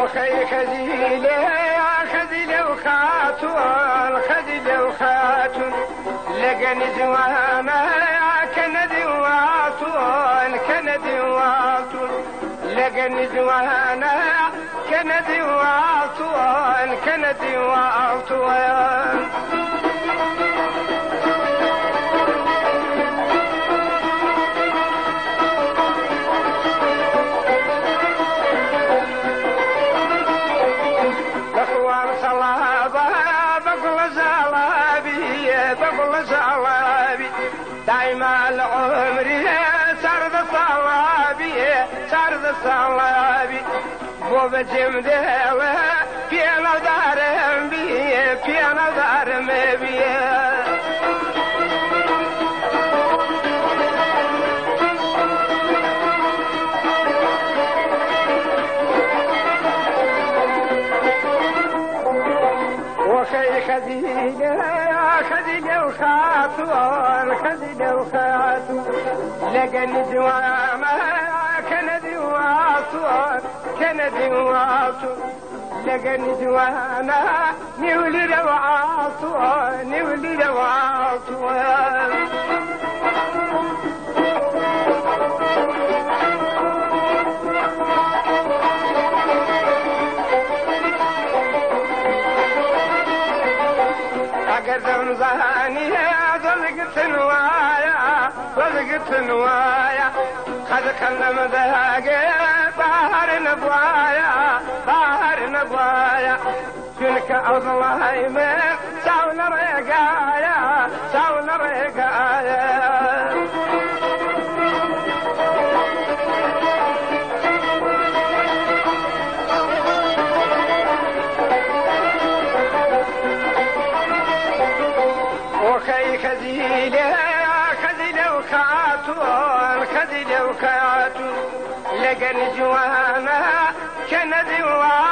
وخي خذيلة وخاتون خذيلة وخاتون لقني جوانا كندي واتون كندي واتون لقني جوانا كندي واتون كندي واتون دايما العمر سرد الصوابي وبجم دهوة في نظر بيه في نظر مبيه وخي خذيلة وخاتون خذيلة وخاتون لقني جوانا كندي واتون كندي واتون لقني جوانا نولي وعاتون نولي وعاتون زمزاني ضلقت نوايا خذ كلم ذاقي بحر نبوايا جنك أظلامي ساون رقايا خذيلة وخاتون لقني جوانا كندي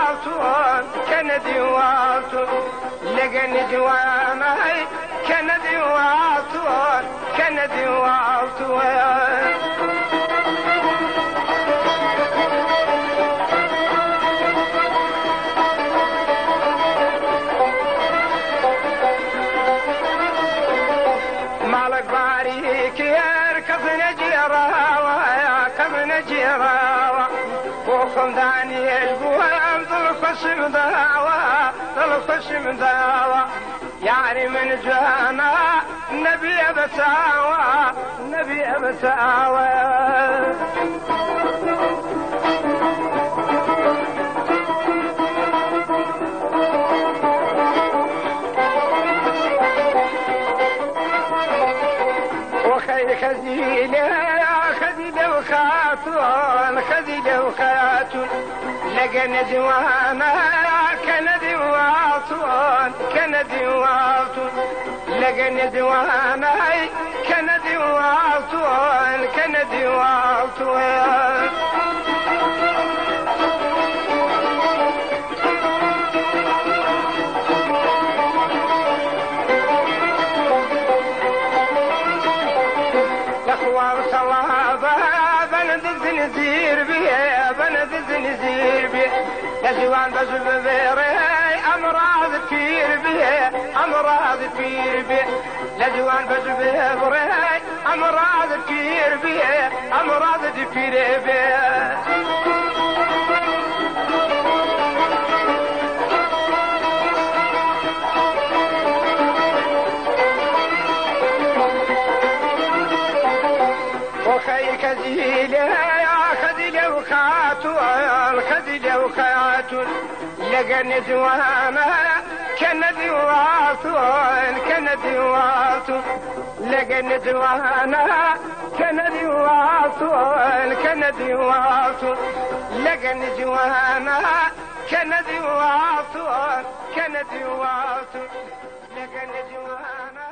واتون لقني جوانا كندي واتون مالك باريك كفن جراوة وكم داني البوام ظل خشم داوة يعني من جانا نبي بساوة خذيلة وخاتون لقني جوانا كندي واتون لقني جوانا كندي واتون نزير بيه يجوان بجب بيري أمراض كثير بيه يجوان بجب بيري أمراض كثير بيه وخي خذيلة وخاتون لقني جوانا كندي واتون لقني جوانا كندي واتون لقني جوانا كندي واتون لقني جوانا